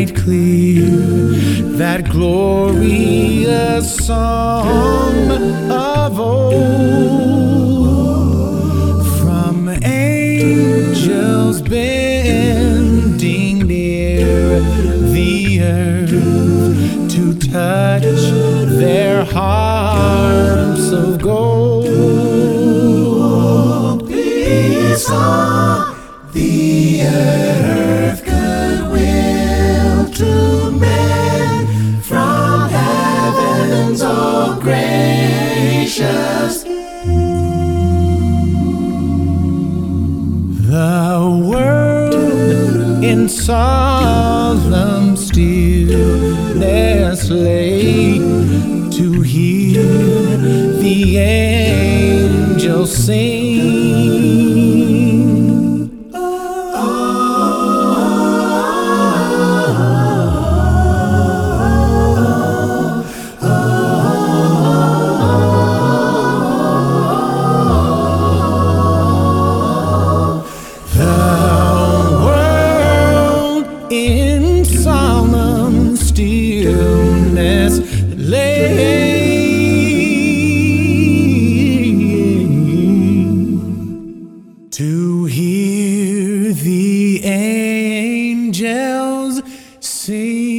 made clear that glorious song of old, from angels bending near the earth to touch their harps of gold. Peace on the earth, goodwill to men, from heaven's all gracious. The world in solemn stillness lay to hear the angels sing. In solemn stillness lay to hear the angels sing.